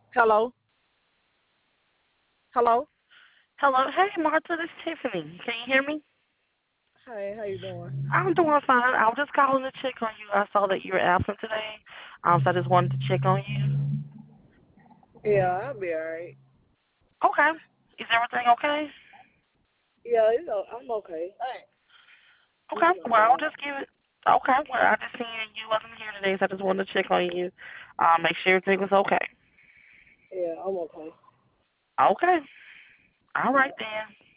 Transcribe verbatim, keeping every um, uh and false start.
Hello? Hello? Hello, hey Martha, this is Tiffany. Can you hear me? Hey, how you doing? I'm doing fine. I was just calling to check on you. I saw that you were absent today, um, so I just wanted to check on you. Yeah, I'll be alright. Okay. Is everything okay? Yeah, it's, o- I'm okay. Hey. Okay. This is my Well, I'll dog. just give it. Okay. Well, I just seen you wasn't here today, so I just wanted to check on you, um, make sure everything was okay. Yeah, I'm okay. Okay. All right Yeah. then.